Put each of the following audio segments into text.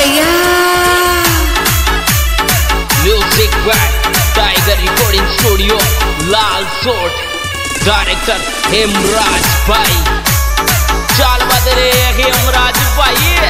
भैया। Music by Tiger recording studio लाल सोट, डायरेक्टर हेमराज भाई। चाल बदले हेमराज भाई।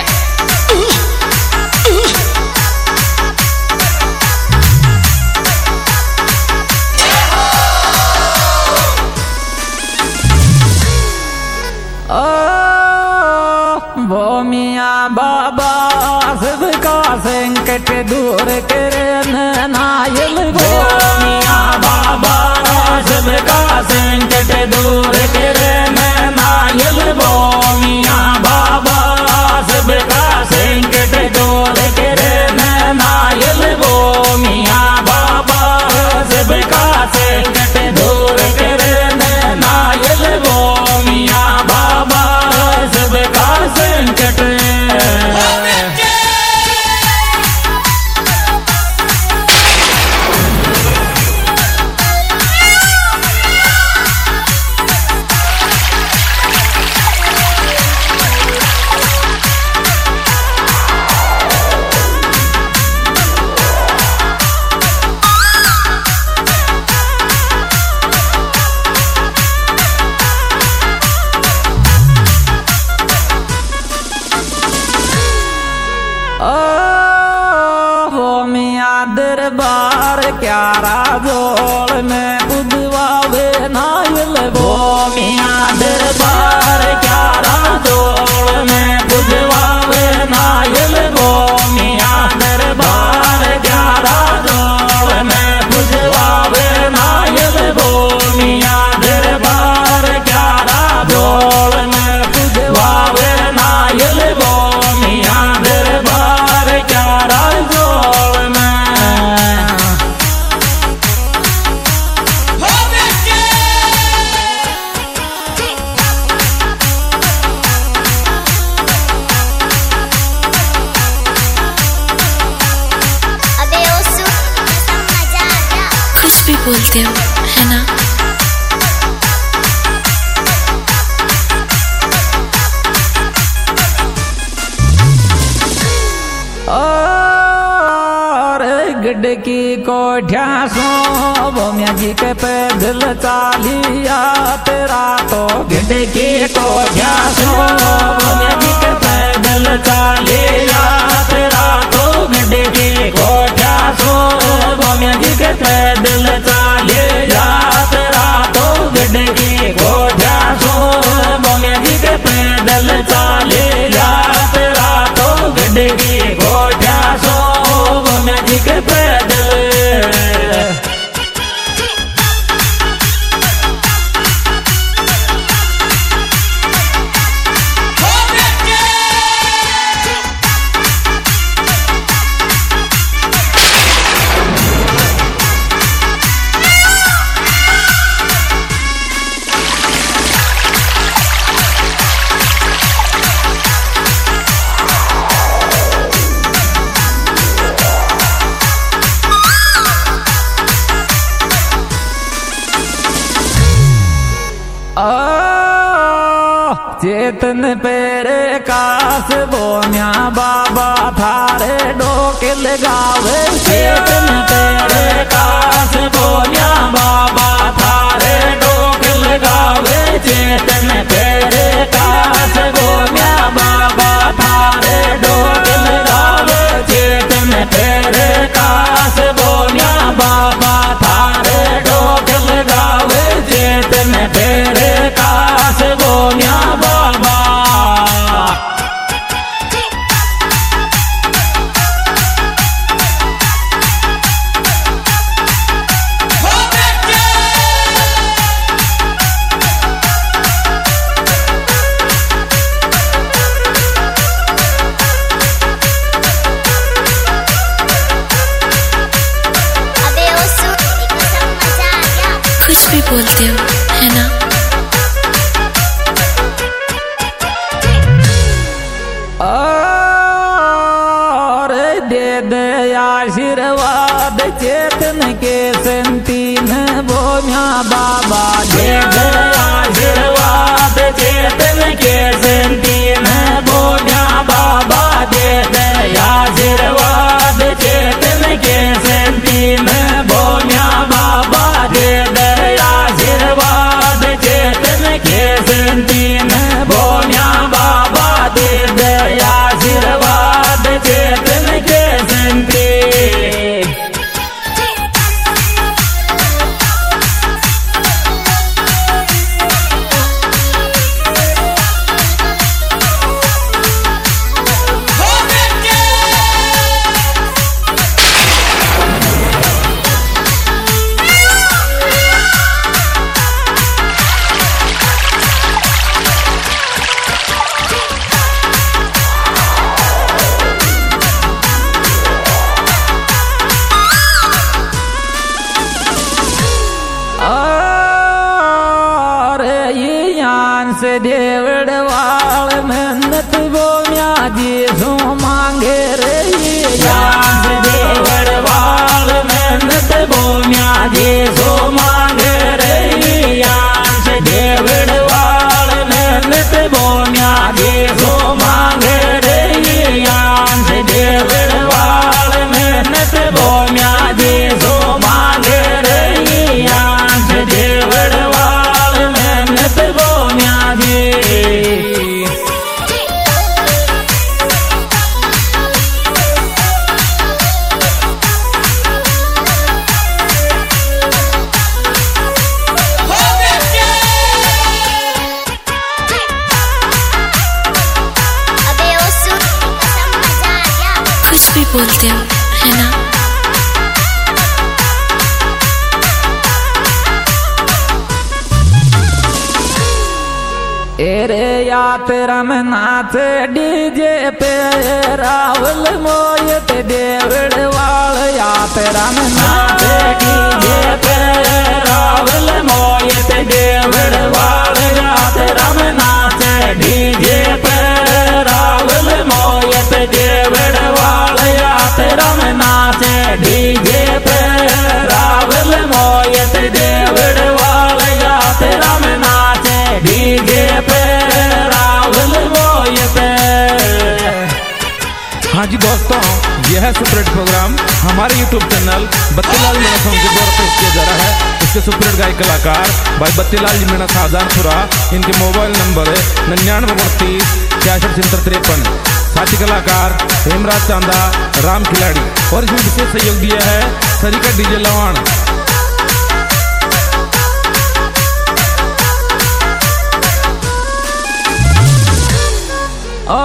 वो मियाँ बाबा सबका संकट दूर करे नायल। वो मियाँ बाबा सबका संकट दूर करे नायल। वो मियाँ बाबा सबका संकट दूर करे नायल। वो मियाँ बाबा सबका संकट दूर करे नायल। वो मियाँ बाबा सबका संकट। वो मियाँ दरबार क्या राजोल में उदवावे नायल। वो मियाँ दरबार क्या राजोल में उदवावे नायल। वो मियाँ दरबार क्या राजोल में उदवावे नायल। वो मियाँ दरबार क्या राजोल में उदवावे नायल। वो मियाँ दरबार क्या राजोल में। अबे ओसु मजा आ गया। कुछ भी बोलते हो है ना। और गड्ढ की कोठिया सो वो मियाँ जी के पैदल चालिया तेरा तो। गड्ढ की कोठिया सो वो मियाँ जी के पैदल चालिया तेरा तो। गड्ढ की कोठिया सो वो मियाँ जी के पैदल चालिया तेरा तो। गड्ढ की कोठिया सो वो मियाँ जी के पैदल चालिया तेरा तो। गड्ढ की कोठिया सो वो मियाँ जी के पैदल। चेतन पेरे कास वो मियाँ बाबा थारे डोके लगावे। चेतन पेरे कास वो मियाँ बाबा थारे डोके लगावे। चेतन पेरे कास वो मियाँ बाबा थारे डोके लगावे। चेतन पेरे कास वो मियाँ बाबा थारे डोके लगावे। चेतन पेरे कास वो मियाँ बाबा। अबे ओसु मजा आ गया। कुछ भी बोलते हो है ना। और दे दे आशीर्वाद चेतन के संतीन वो मियाँ बाबा। दे दे आशीर्वाद चेतन के संतीन वो मियाँ बाबा। दे दे से देवड़ वाल मेहनत वो म्याजी सो मांगे रे जान से देवड़ वाल मेहनत वो म्याजी सो मांगे रे जान से देवड़ वाल मेहनत वो म्याजी सो मांगे रे जान से देवड़ वाल मेहनत वो म्याजी सो मांगे रे जान से देवड़ वाल मेहनत वो म्याजी अबे ओ सुन कसम मजा आ गया कुछ भी बोलते हो है ना। एरे यात्रा में नाच डीजे पे रावल मोयत देवड़ वाल यात्रा में नाच डीजे पे रावल मोयत देवड़ वाल यात्रा में नाच डीजे पे रावल मोयत देवड़ वाल यात्रा में नाच डीजे पे रावल मोयत देवड़ वाल यात्रा में नाच डीजे पे रावल मोयत। हाँ जी दोस्तों, यह है सुपरहिट प्रोग्राम हमारे YouTube channel Battilal Meena song के द्वारा पेश किया जा रहा है। इसके सुपरहिट गायक कलाकार भाई बत्तीलाल जी मीणा शाहजहानपुरा। इनके मोबाइल नंबर है 9932 66 साथी कलाकार हेमराज चांदा राम खिलाड़ी। और इसमें विशेष सहयोग दिया है सरिका डीजे लवाण। ओ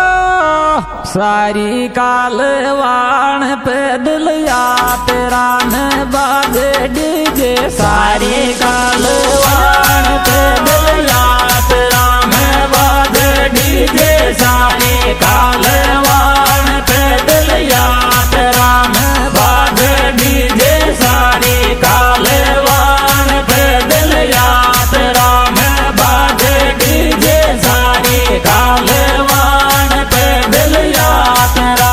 सारी कालवान पैदल यात्रा में बाजे डीजे सारी कालवान पैदल यात्रा में बाजे डीजे सारी कालवान पैदल यात्रा में बाजे डीजे सारी कालवान पैदल यात्रा में बाजे डीजे सारी कालवान पैदल यात्रा।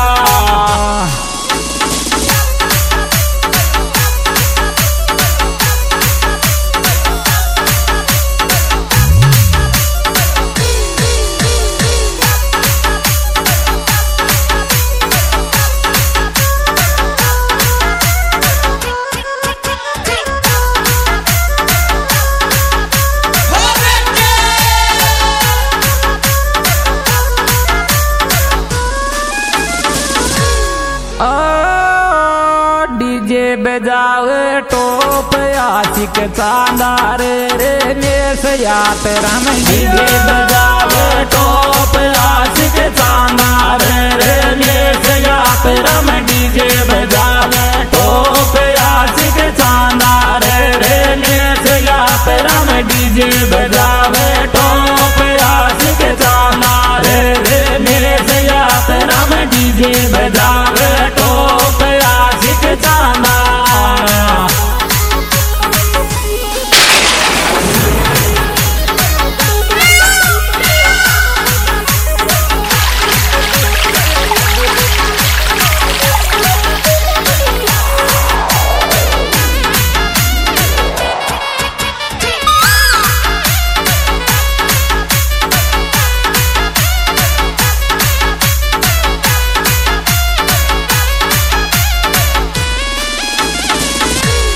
डीजे बजावे टोप आशिक चांदार रे मेस यात्रा में डीजे बजावे टोप आशिक चांदार रे मेस यात्रा में डीजे बजावे टोप आशिक चांदार रे मेस यात्रा में डीजे